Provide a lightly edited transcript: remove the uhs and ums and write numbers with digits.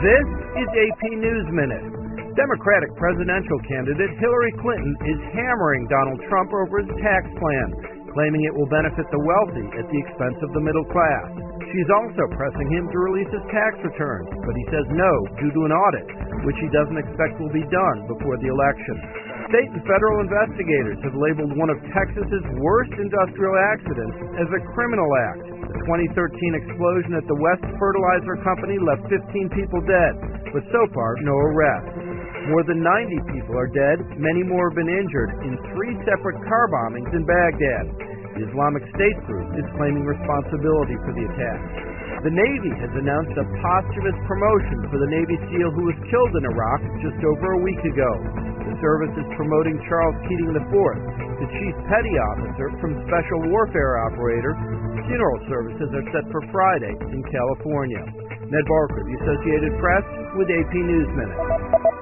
This is AP News Minute. Democratic presidential candidate Hillary Clinton is hammering Donald Trump over his tax plan, claiming it will benefit the wealthy at the expense of the middle class. She's also pressing him to release his tax returns, but he says no due to an audit, which he doesn't expect will be done before the election. State and federal investigators have labeled one of Texas's worst industrial accidents as a criminal act. The 2013 explosion at the West Fertilizer Company left 15 people dead, but so far no arrests. More than 90 people are dead, many more have been injured in 3 separate car bombings in Baghdad. The Islamic State group is claiming responsibility for the attack. The Navy has announced a posthumous promotion for the Navy SEAL who was killed in Iraq just over a week ago. The service is promoting Charles Keating IV to Chief Petty Officer from Special Warfare Operator. Funeral services are set for Friday in California. Ned Barker, the Associated Press, with AP News Minute.